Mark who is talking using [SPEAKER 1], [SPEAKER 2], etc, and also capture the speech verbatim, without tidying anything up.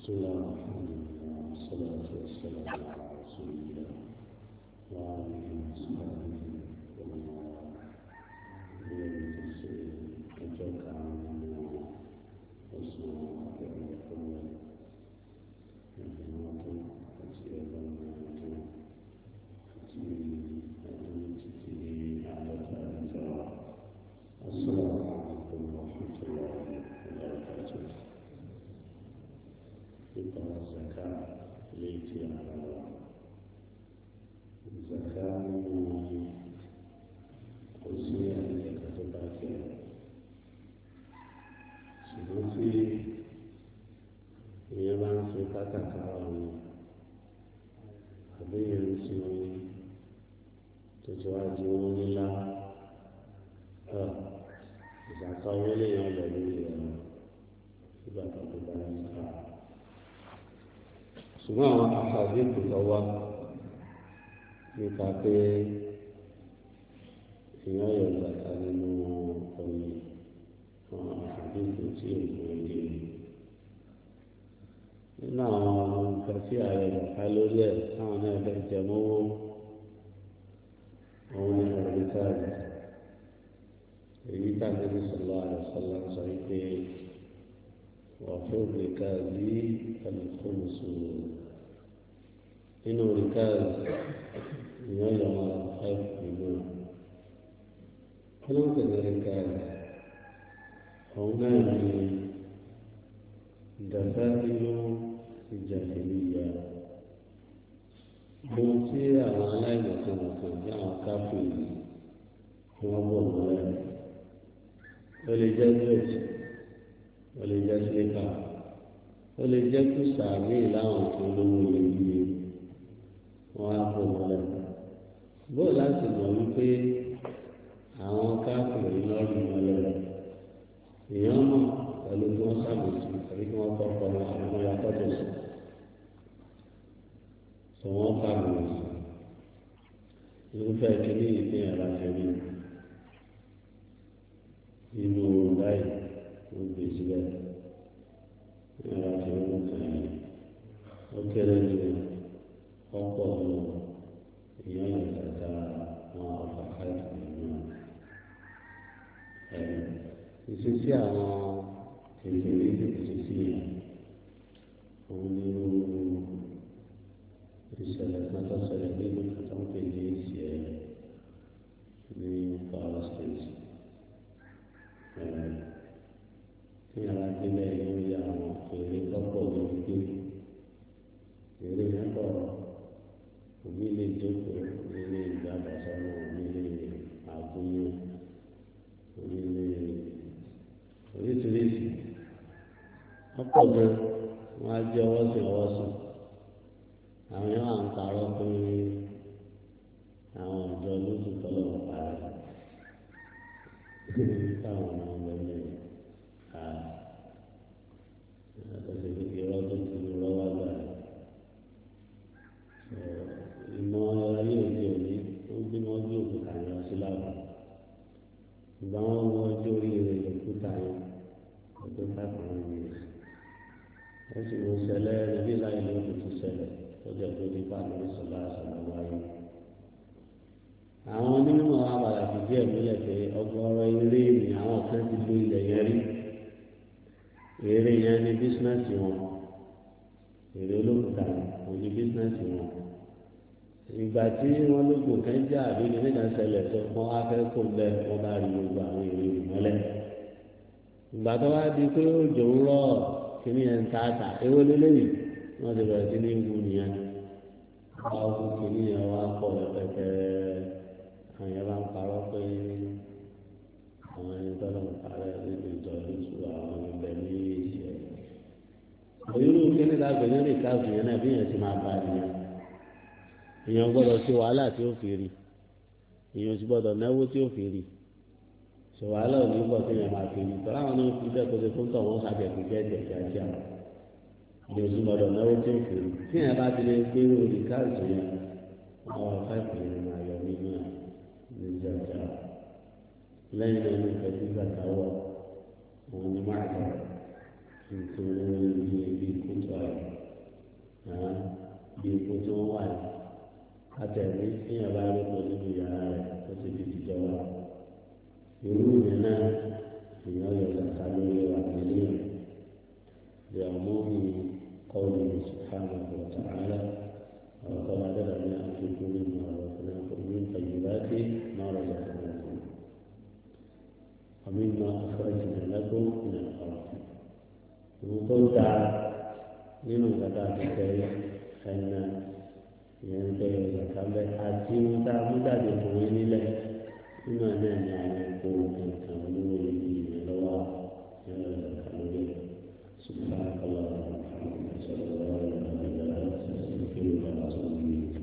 [SPEAKER 1] بسم الله الرحمن الرحيم والصلاة والسلام على رسول الله وعلى آله وصحبه ومن والاه اليوم تفسير أتوقع من اسمه الأول الجماعة تفسير المعنى السلام عليكم ورحمة الله وبركاته. Kita zakat liti ala zakat ini usia yang ketujuh. Seperti ia bangsa kata kawan, habis yang sini tujuan jiwa ah zakat ini yang lebih kita tak boleh zakat. Semua asal itu bahwa kita pe ìyá yọ zaka nínú omi àwọn àdínkù tí òkú èdè nínú àwọn nǹkan tí ààrẹ zaka lórí ẹ̀ táwọn náà fẹ́ jẹ mọ́wọ́ àwọn ní àrùbíkàrí èyí tàbí ní sọlá àrùsọlá sọ pé wọ́n fún òrìkàrí alùpùpù inú òrìkàrí ìyá yọ máa five million. Kalau kemerdekaan orang ini dapat itu jahiliyah, mungkin orang lain akan akan yang kafir, orang boleh, boleh jadi, boleh jadi apa, boleh jadi sami lawan kalau ini, orang boleh, boleh semua àwọn káàkiri lọ́rùn ọlọ́run èèyàn mọ̀ pẹ̀lú kí wọ́n ṣàbòsí tàbí kí wọ́n kọ́kọ́ wọn àwọn ọmọ yàtọ̀ tó sùn sọ wọ́n bá wọn sùn irúfẹ́ kínní ìpín ẹ̀rọ àṣẹrí inú báyìí wọ́n gbé síbẹ̀ ẹ̀rọ àṣẹrí wọn kàn yín ó kéré ní ọ̀pọ̀ ọ̀nà èèyàn yóò tàta wọn ọ̀fà káàkiri náà. Ìṣesí àwọn kékeré ìṣesí yẹn òun ni ìṣẹ̀lẹ̀ kan tó ṣẹlẹ̀ nínú àtàwọn ní ìṣẹ̀ ní Kwara State. Ní alágbélẹ̀ yóò yá àwọn èrè lọ́pọ̀ lórí pé èrè yẹn pọ̀ òbí lè jókòó nílé ìgbà àbàṣánà nílé àgúnyán nílé oríṣiríṣi wọ́n pọ̀ gan wọ́n á jẹ́ ọwọ́ sí ọwọ́ sùn àwọn yẹn wà ń parọ́ pé àwọn ọ̀dọ́ lóṣù tọ́lọ̀ ń parẹ́ káwọn ọmọ ọmọ ẹgbẹ́ ká ẹ̀ẹ́dẹ́gbẹ́ irọ́ tó ti rọ́ wá gbà ìmọ̀ ayé òde òní wọ́n gbé wọn gbé òkúta yẹn sí láàbù ìgbà wọn wọ ọjọ́ orí rẹ̀ òkúta yẹn òkúta kan ní wọ́n sì wọ́n ṣẹlẹ̀ ẹbí láyé ló ti ti ṣẹlẹ̀ lọ́jọ́ tó ti bá lórí sọ̀lá àṣàlá wáyé. àwọn onímọ̀ wa padà fìdí ẹ̀ múlẹ̀ pé ọgbọ́rọ̀ eré ni àwọn kan ti lo ilẹ̀ yẹn rí eré yẹn ní bísínẹ́sì wọn èrè olókùúta wọn ní bísínẹ́sì wọn. ìgbà tí wọ́n lóògùn kan jà àbí nígbà ṣẹlẹ̀ tó wọ́n á fẹ́ kó bẹ́ẹ̀ wọ́n bá rí gbogbo àwọn èrè ìmọ́lẹ̀. ìgbà tó wá di pé òjò ń rọ̀ kíní yẹn ń ta àtà ewé lélẹ́yìn wọ́n ti bẹ̀rẹ̀ sí ní wù nìyẹn. wọ́n kú kíní yẹn wá pọ̀ pẹ̀pẹ̀ àwọn yẹn bá ń parọ́ pé àwọn ẹni tó lọ́n parẹ́ nínú ìjọ lóṣù àwọn ibẹ̀ ní ìṣẹ́. òyìnbó kíní lágbẹ̀ẹ́ ní ìkáàbù yẹn náà bí yẹn ti máa bá nìyẹn. èèyàn gbọ́dọ̀ ṣe wàhálà tí ó fi rí èèyàn sì gbọ́dọ̀ náwó tí ó fi rí ṣe wàhálà òní bọ̀ tí èèyàn máa fi rí tọ́lá àwọn náà fi bẹ́ẹ̀ kó ṣe fún tọ̀ wọ́n ṣàjẹ̀kù jẹ́ ẹ̀jẹ̀ kíákíá èèyàn sì gbọ́dọ̀ náwó tí ó fi rí tí èèyàn bá ti lè gbé orí káàdì yẹn àwọn fáìpù yẹn máa yọ nínú ẹ̀ ní ìjàjà lẹ́yìn náà ní ìfẹ́ sí gbàtàwọ̀ òun ni máa gbà nítorí ibi kútu àyè. tí wọ́n wà ní àtẹ̀lé fíyàn bá rí pọ̀ nínú yàrá rẹ̀ ó ti di ìjọba irú ìyẹn náà èèyàn yọ kàkà lórí wà nílé bí ọmọ mi kọ́ ní sùkánù ọ̀tà ààrẹ ọ̀tọ́ adẹ́rẹ́ ní àfikún nínú ọ̀rọ̀ fún ẹ̀kọ́ ní ìtàgìláàtì náà rẹ̀ lọ́kùnrin àmì ìmọ̀ àfẹ́rẹ́jìnà lẹ́kọ̀ọ́ ní ọ̀rọ̀ ìwọ̀n tó dáa nínú ìgbàdá àtẹ̀tẹ̀ ẹ̀nà ìyẹn ń bẹ̀rẹ̀ ìgbàkábẹ́ àti ohun tá a mú jáde fún yín nílẹ̀ nínú ẹ̀nà ní àwọn epo nǹkan olówó ibi ìyẹn lọ́wọ́ ìyẹn lọ́wọ́ ìgbàká lórí ṣùgbọ́n àkọlọ́ àwọn ọ̀rọ̀ ìṣẹ̀lẹ̀ lọ́wọ́ ìgbàlódé ìgbàlódé ìgbàlódé ìgbàlódé.